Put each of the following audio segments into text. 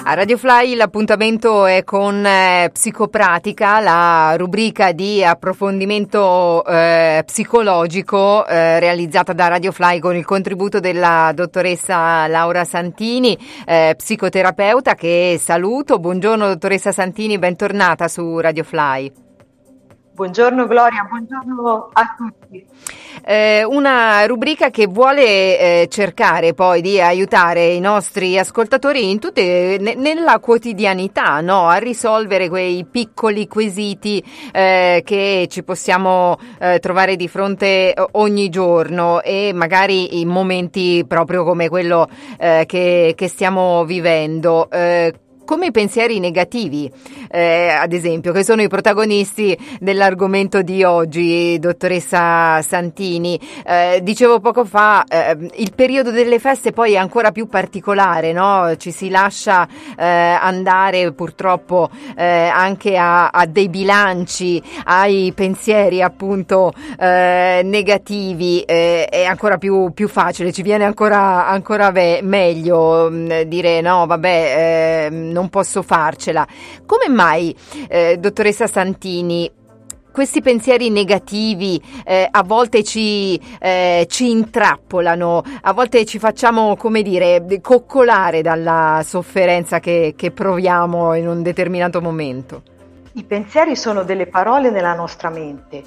A Radio Fly l'appuntamento è con Psicopratica, la rubrica di approfondimento psicologico realizzata da Radio Fly con il contributo della dottoressa Laura Santini, psicoterapeuta, che saluto. Buongiorno dottoressa Santini, bentornata su Radio Fly. Buongiorno Gloria, buongiorno a tutti. Una rubrica che vuole cercare poi di aiutare i nostri ascoltatori in nella quotidianità, no? A risolvere quei piccoli quesiti che ci possiamo trovare di fronte ogni giorno, e magari in momenti proprio come quello che stiamo vivendo. Come i pensieri negativi, ad esempio, che sono i protagonisti dell'argomento di oggi, dottoressa Santini. Dicevo poco fa, il periodo delle feste poi è ancora più particolare, no? Ci si lascia andare purtroppo anche a dei bilanci, ai pensieri appunto negativi. È ancora più facile, ci viene ancora meglio dire no, vabbè, non posso farcela. Come mai, dottoressa Santini, questi pensieri negativi a volte ci intrappolano, a volte ci facciamo, come dire, coccolare dalla sofferenza che proviamo in un determinato momento? I pensieri sono delle parole nella nostra mente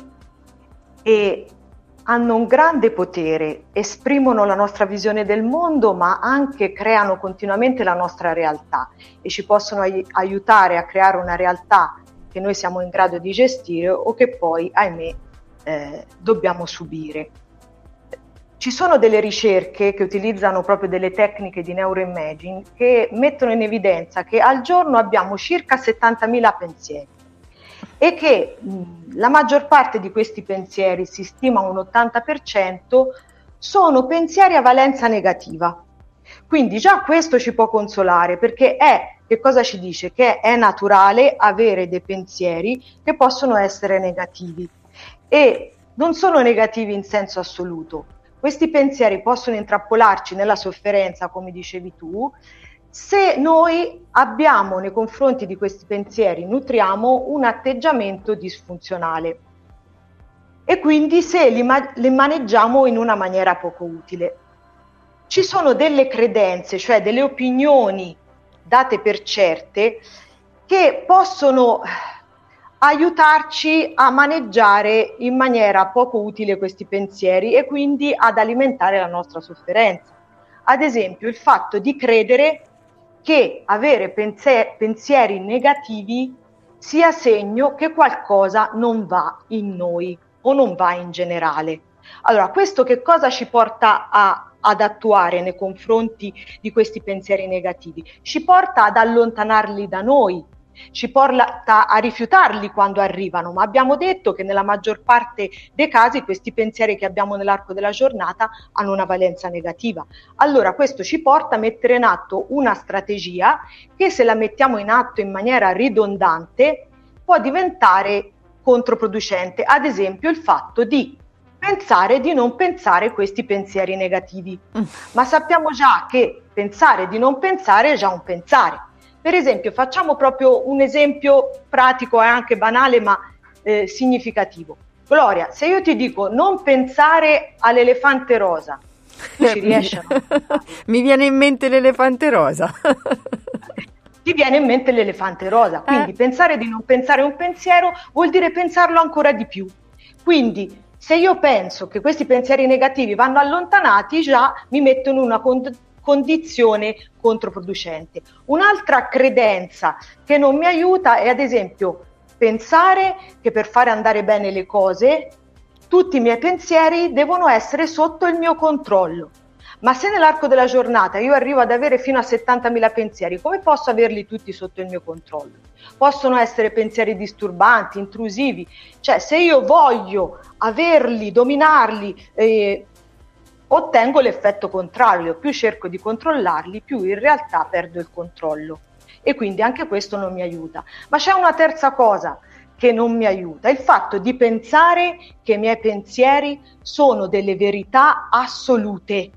e hanno un grande potere, esprimono la nostra visione del mondo, ma anche creano continuamente la nostra realtà e ci possono aiutare a creare una realtà che noi siamo in grado di gestire o che poi, ahimè, dobbiamo subire. Ci sono delle ricerche che utilizzano proprio delle tecniche di neuroimaging che mettono in evidenza che al giorno abbiamo circa 70.000 pensieri e che la maggior parte di questi pensieri, si stima un 80%, sono pensieri a valenza negativa. Quindi già questo ci può consolare, perché che cosa ci dice? Che è naturale avere dei pensieri che possono essere negativi e non sono negativi in senso assoluto. Questi pensieri possono intrappolarci nella sofferenza, come dicevi tu, se noi abbiamo nei confronti di questi pensieri, nutriamo un atteggiamento disfunzionale e quindi se li maneggiamo in una maniera poco utile. Ci sono delle credenze, cioè delle opinioni date per certe, che possono aiutarci a maneggiare in maniera poco utile questi pensieri e quindi ad alimentare la nostra sofferenza. Ad esempio, il fatto di credere che avere pensieri negativi sia segno che qualcosa non va in noi o non va in generale. Allora, questo che cosa ci porta ad attuare nei confronti di questi pensieri negativi? Ci porta ad allontanarli da noi, ci porta a rifiutarli quando arrivano, ma abbiamo detto che nella maggior parte dei casi questi pensieri che abbiamo nell'arco della giornata hanno una valenza negativa. Allora questo ci porta a mettere in atto una strategia che, se la mettiamo in atto in maniera ridondante, può diventare controproducente. Ad esempio il fatto di pensare di non pensare questi pensieri negativi, ma sappiamo già che pensare di non pensare è già un pensare. Per esempio, facciamo proprio un esempio pratico e anche banale, ma significativo. Gloria, se io ti dico non pensare all'elefante rosa, tu ci riesci a non pensare? Mi viene in mente l'elefante rosa. Ti viene in mente l'elefante rosa, quindi pensare di non pensare un pensiero vuol dire pensarlo ancora di più. Quindi, se io penso che questi pensieri negativi vanno allontanati, già mi metto in una condizione controproducente. Un'altra credenza che non mi aiuta è, ad esempio, pensare che per fare andare bene le cose tutti i miei pensieri devono essere sotto il mio controllo. Ma se nell'arco della giornata io arrivo ad avere fino a 70.000 pensieri, come posso averli tutti sotto il mio controllo? Possono essere pensieri disturbanti, intrusivi, cioè se io voglio averli, dominarli, ottengo l'effetto contrario, più cerco di controllarli, più in realtà perdo il controllo e quindi anche questo non mi aiuta. Ma c'è una terza cosa che non mi aiuta, il fatto di pensare che i miei pensieri sono delle verità assolute.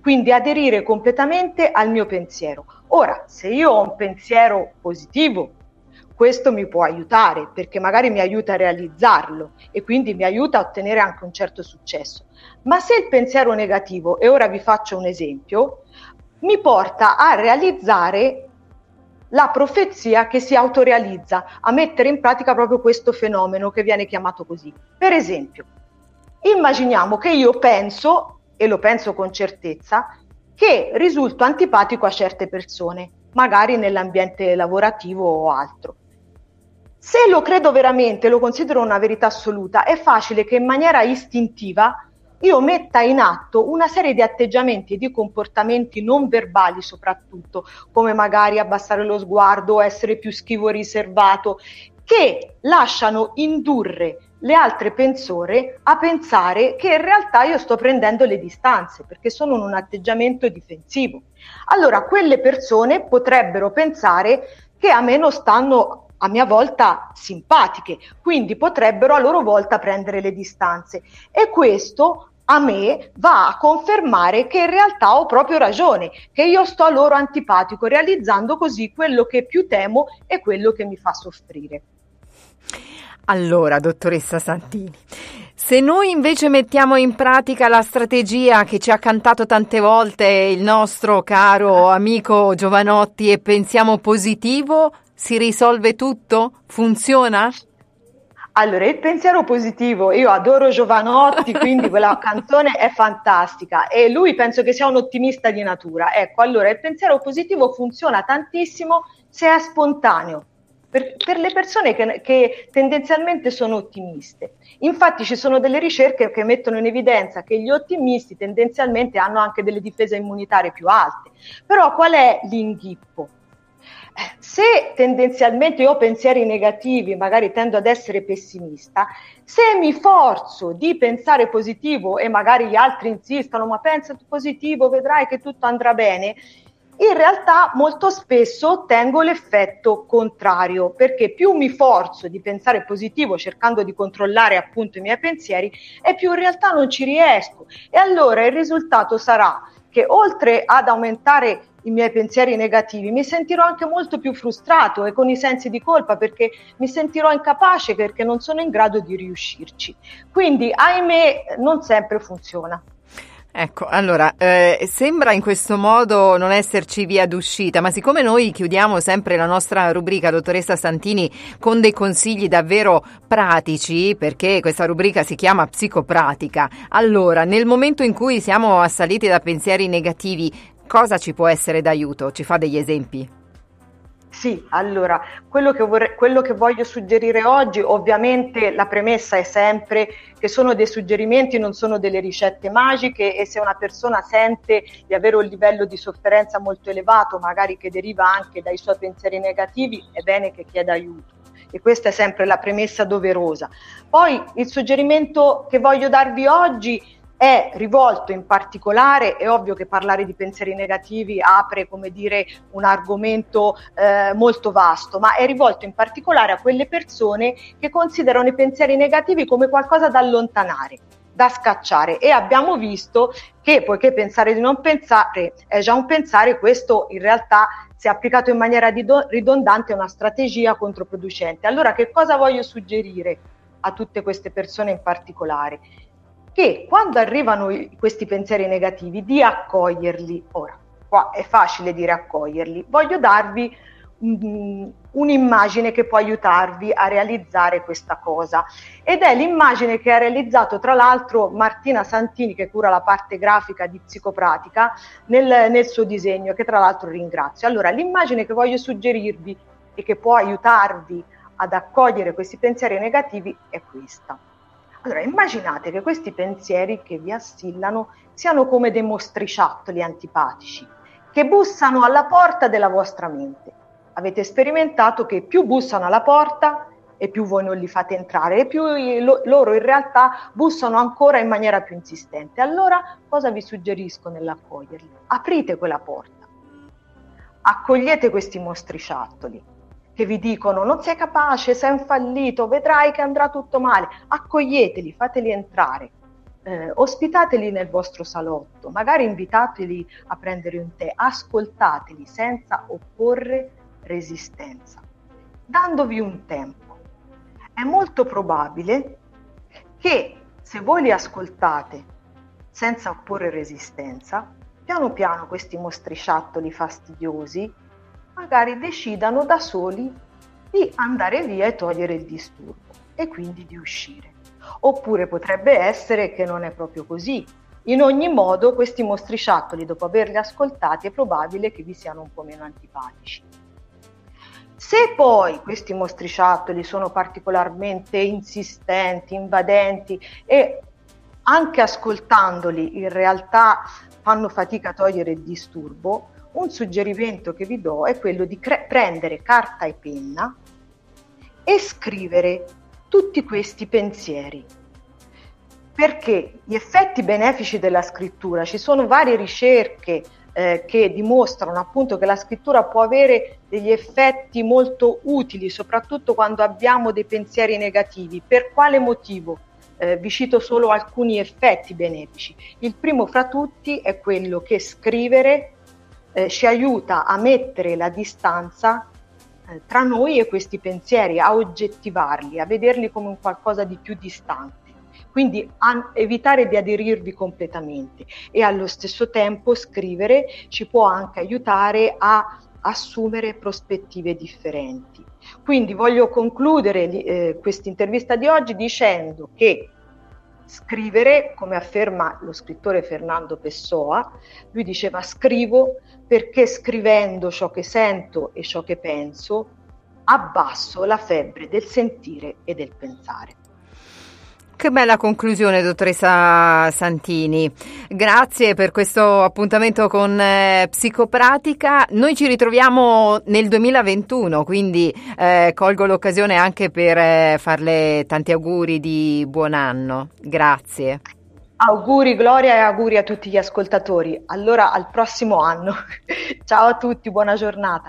quindi aderire completamente al mio pensiero. Ora, se io ho un pensiero positivo, questo mi può aiutare, perché magari mi aiuta a realizzarlo e quindi mi aiuta a ottenere anche un certo successo. Ma se il pensiero negativo, e ora vi faccio un esempio, mi porta a realizzare la profezia che si autorealizza, a mettere in pratica proprio questo fenomeno che viene chiamato così. Per esempio, immaginiamo che io penso, e lo penso con certezza, che risulto antipatico a certe persone, magari nell'ambiente lavorativo o altro. Se lo credo veramente, lo considero una verità assoluta, è facile che in maniera istintiva io metta in atto una serie di atteggiamenti e di comportamenti non verbali soprattutto, come magari abbassare lo sguardo, essere più schivo e riservato, che lasciano indurre le altre persone a pensare che in realtà io sto prendendo le distanze, perché sono in un atteggiamento difensivo. Allora quelle persone potrebbero pensare che a me non stanno a mia volta simpatiche, quindi potrebbero a loro volta prendere le distanze, e questo a me va a confermare che in realtà ho proprio ragione, che io sto loro antipatico, realizzando così quello che più temo e quello che mi fa soffrire. Allora, dottoressa Santini, se noi invece mettiamo in pratica la strategia che ci ha cantato tante volte il nostro caro amico Jovanotti e pensiamo positivo, si risolve tutto? Funziona? Allora, il pensiero positivo, io adoro Jovanotti, quindi quella canzone è fantastica e lui penso che sia un ottimista di natura. Ecco, allora il pensiero positivo funziona tantissimo se è spontaneo, per le persone che tendenzialmente sono ottimiste. Infatti ci sono delle ricerche che mettono in evidenza che gli ottimisti tendenzialmente hanno anche delle difese immunitarie più alte. Però qual è l'inghippo? Se tendenzialmente ho pensieri negativi, magari tendo ad essere pessimista, se mi forzo di pensare positivo e magari gli altri insistono, ma pensa positivo, vedrai che tutto andrà bene, in realtà molto spesso ottengo l'effetto contrario, perché più mi forzo di pensare positivo cercando di controllare appunto i miei pensieri e più in realtà non ci riesco, e allora il risultato sarà che oltre ad aumentare i miei pensieri negativi, mi sentirò anche molto più frustrato e con i sensi di colpa, perché mi sentirò incapace, perché non sono in grado di riuscirci. Quindi, ahimè, non sempre funziona. Ecco, allora, sembra in questo modo non esserci via d'uscita, ma siccome noi chiudiamo sempre la nostra rubrica, dottoressa Santini, con dei consigli davvero pratici, perché questa rubrica si chiama Psicopratica, allora, nel momento in cui siamo assaliti da pensieri negativi, cosa ci può essere d'aiuto? Ci fa degli esempi? Sì, allora, quello che voglio suggerire oggi, ovviamente la premessa è sempre che sono dei suggerimenti, non sono delle ricette magiche, e se una persona sente di avere un livello di sofferenza molto elevato, magari che deriva anche dai suoi pensieri negativi, è bene che chieda aiuto. E questa è sempre la premessa doverosa. Poi il suggerimento che voglio darvi oggi è rivolto in particolare, è ovvio che parlare di pensieri negativi apre, come dire, un argomento molto vasto, ma è rivolto in particolare a quelle persone che considerano i pensieri negativi come qualcosa da allontanare, da scacciare, e abbiamo visto che poiché pensare di non pensare è già un pensare, questo in realtà, se applicato in maniera ridondante, è una strategia controproducente. Allora, che cosa voglio suggerire a tutte queste persone in particolare? Che quando arrivano questi pensieri negativi, di accoglierli. Ora, qua è facile dire accoglierli, voglio darvi un'immagine che può aiutarvi a realizzare questa cosa, ed è l'immagine che ha realizzato tra l'altro Martina Santini, che cura la parte grafica di Psicopratica, nel suo disegno, che tra l'altro ringrazio. Allora, l'immagine che voglio suggerirvi e che può aiutarvi ad accogliere questi pensieri negativi è questa. Allora, immaginate che questi pensieri che vi assillano siano come dei mostriciattoli antipatici che bussano alla porta della vostra mente. Avete sperimentato che più bussano alla porta e più voi non li fate entrare, e più loro in realtà bussano ancora in maniera più insistente. Allora, cosa vi suggerisco nell'accoglierli? Aprite quella porta, accogliete questi mostriciattoli che vi dicono non sei capace, sei un fallito, vedrai che andrà tutto male. Accoglieteli, fateli entrare. ospitateli nel vostro salotto, magari invitateli a prendere un tè, ascoltateli senza opporre resistenza, dandovi un tempo. È molto probabile che se voi li ascoltate senza opporre resistenza, piano piano questi mostriciattoli fastidiosi magari decidano da soli di andare via e togliere il disturbo e quindi di uscire. Oppure potrebbe essere che non è proprio così. In ogni modo, questi mostriciattoli, dopo averli ascoltati, è probabile che vi siano un po' meno antipatici. Se poi questi mostriciattoli sono particolarmente insistenti, invadenti e anche ascoltandoli in realtà fanno fatica a togliere il disturbo, un suggerimento che vi do è quello di prendere carta e penna e scrivere tutti questi pensieri, perché gli effetti benefici della scrittura, ci sono varie ricerche che dimostrano appunto che la scrittura può avere degli effetti molto utili, soprattutto quando abbiamo dei pensieri negativi. Per quale motivo? Vi cito solo alcuni effetti benefici. Il primo fra tutti è quello che scrivere ci aiuta a mettere la distanza tra noi e questi pensieri, a oggettivarli, a vederli come un qualcosa di più distante, quindi a evitare di aderirvi completamente. E allo stesso tempo scrivere ci può anche aiutare a assumere prospettive differenti. Quindi voglio concludere questa intervista di oggi dicendo che scrivere, come afferma lo scrittore Fernando Pessoa, lui diceva: scrivo perché scrivendo ciò che sento e ciò che penso abbasso la febbre del sentire e del pensare. Che bella conclusione, dottoressa Santini. Grazie per questo appuntamento con Psicopratica. Noi ci ritroviamo nel 2021, quindi colgo l'occasione anche per farle tanti auguri di buon anno. Grazie. Auguri Gloria e auguri a tutti gli ascoltatori. Allora al prossimo anno. Ciao a tutti, buona giornata.